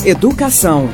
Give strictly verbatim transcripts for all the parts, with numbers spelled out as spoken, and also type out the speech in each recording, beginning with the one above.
Educação.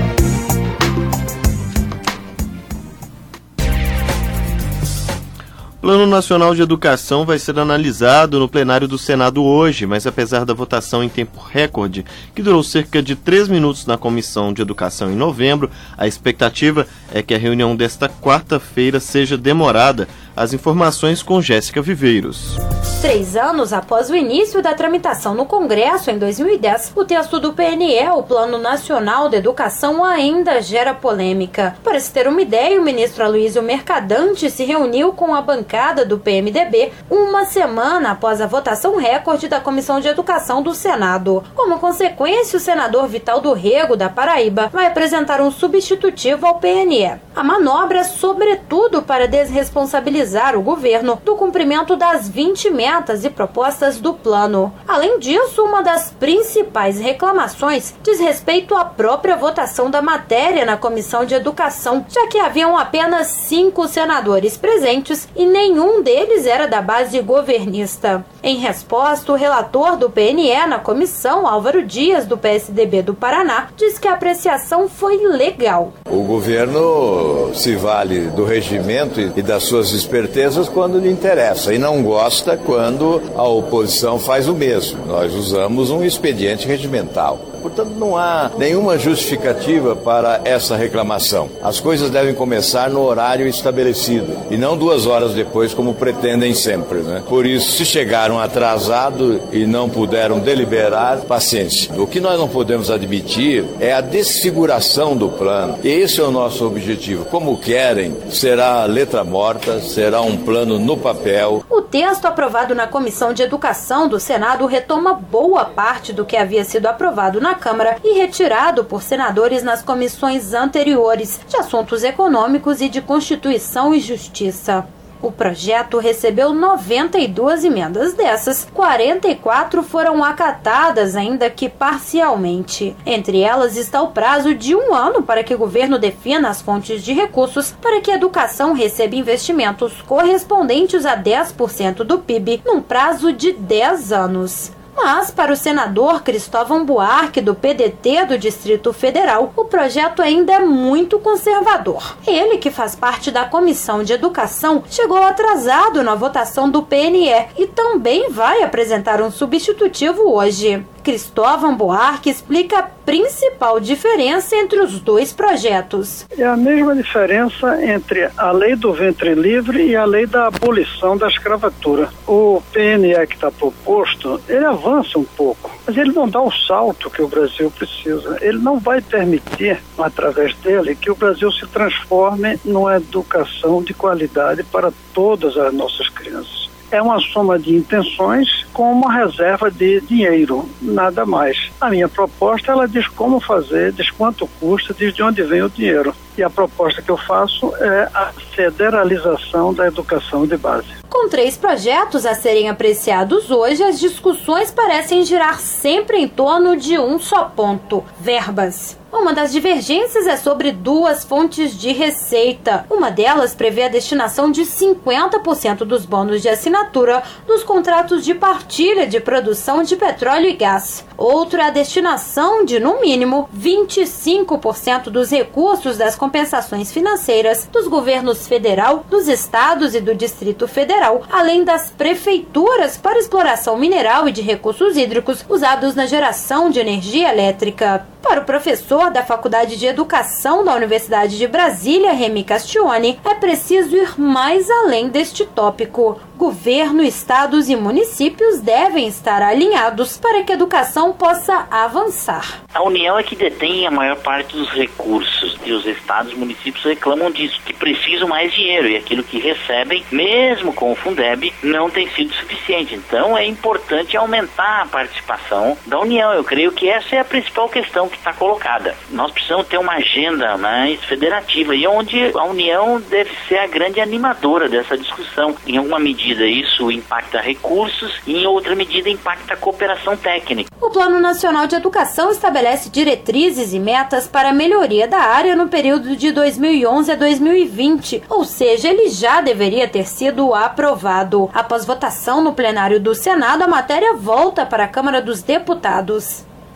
O Plano Nacional de Educação vai ser analisado no plenário do Senado hoje, mas apesar da votação em tempo recorde, que durou cerca de três minutos na Comissão de Educação em novembro, a expectativa é que a reunião desta quarta-feira seja demorada. As informações com Jéssica Viveiros. Três anos após o início da tramitação no Congresso, em dois mil e dez, o texto do P N E, o Plano Nacional de Educação, ainda gera polêmica. Para se ter uma ideia, o ministro Aloysio Mercadante se reuniu com a bancada do P M D B uma semana após a votação recorde da Comissão de Educação do Senado. Como consequência, o senador Vital do Rego, da Paraíba, vai apresentar um substitutivo ao P N E. A manobra é sobretudo para desresponsabilizar o governo do cumprimento das vinte metas e propostas do plano. Além disso, uma das principais reclamações diz respeito à própria votação da matéria na Comissão de Educação, já que haviam apenas cinco senadores presentes e nenhum deles era da base governista. Em resposta, o relator do P N E na comissão, Álvaro Dias, do P S D B do Paraná, diz que a apreciação foi legal. O governo se vale do regimento e das suas espertezas quando lhe interessa e não gosta quando a oposição faz o mesmo. Nós usamos um expediente regimental. Portanto, não há nenhuma justificativa para essa reclamação. As coisas devem começar no horário estabelecido e não duas horas depois, como pretendem sempre, né? Por isso, se chegaram atrasados e não puderam deliberar, paciência. O que nós não podemos admitir é a desfiguração do plano. Esse é o nosso objetivo. Como querem, será letra morta, será um plano no papel. O texto aprovado na Comissão de Educação do Senado retoma boa parte do que havia sido aprovado na Câmara e retirado por senadores nas comissões anteriores de Assuntos Econômicos e de Constituição e Justiça. O projeto recebeu noventa e duas emendas. Dessas, quarenta e quatro foram acatadas, ainda que parcialmente. Entre elas está o prazo de um ano para que o governo defina as fontes de recursos para que a educação receba investimentos correspondentes a dez por cento do P I B num prazo de dez anos. Mas, para o senador Cristóvão Buarque, do P D T do Distrito Federal, o projeto ainda é muito conservador. Ele, que faz parte da Comissão de Educação, chegou atrasado na votação do P N E e também vai apresentar um substitutivo hoje. Cristóvão Buarque explica a principal diferença entre os dois projetos. É a mesma diferença entre a lei do ventre livre e a lei da abolição da escravatura. O P N E que está proposto, ele avança um pouco, mas ele não dá o salto que o Brasil precisa. Ele não vai permitir, através dele, que o Brasil se transforme numa educação de qualidade para todas as nossas crianças. É uma soma de intenções com uma reserva de dinheiro, nada mais. A minha proposta, ela diz como fazer, diz quanto custa, diz de onde vem o dinheiro. E a proposta que eu faço é a federalização da educação de base. Com três projetos a serem apreciados hoje, as discussões parecem girar sempre em torno de um só ponto: verbas. Uma das divergências é sobre duas fontes de receita. Uma delas prevê a destinação de cinquenta por cento dos bônus de assinatura dos contratos de partilha de produção de petróleo e gás. Outra é a destinação de, no mínimo, vinte e cinco por cento dos recursos das compensações financeiras dos governos federal, dos estados e do Distrito Federal, além das prefeituras para exploração mineral e de recursos hídricos usados na geração de energia elétrica. Para o professor da Faculdade de Educação da Universidade de Brasília, Remy Castione, é preciso ir mais além deste tópico. Governo, estados e municípios devem estar alinhados para que a educação possa avançar. A União é que detém a maior parte dos recursos e os estados e municípios reclamam disso, que precisam mais dinheiro e aquilo que recebem, mesmo com o Fundeb, não tem sido suficiente. Então é importante aumentar a participação da União. Eu creio que essa é a principal questão que está colocada. Nós precisamos ter uma agenda mais federativa e onde a União deve ser a grande animadora dessa discussão. Em alguma medida isso impacta recursos e em outra medida impacta a cooperação técnica. O Plano Nacional de Educação estabelece diretrizes e metas para a melhoria da área no período de dois mil e onze a dois mil e vinte, ou seja, ele já deveria ter sido aprovado. Após votação no plenário do Senado, a matéria volta para a Câmara dos Deputados.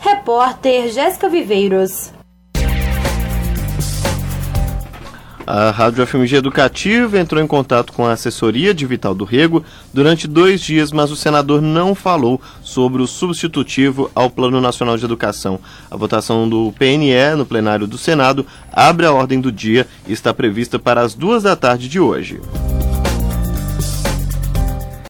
Repórter Jéssica Viveiros. A Rádio F M G Educativa entrou em contato com a assessoria de Vital do Rego durante dois dias, mas o senador não falou sobre o substitutivo ao Plano Nacional de Educação. A votação do P N E no plenário do Senado abre a ordem do dia e está prevista para as duas da tarde de hoje.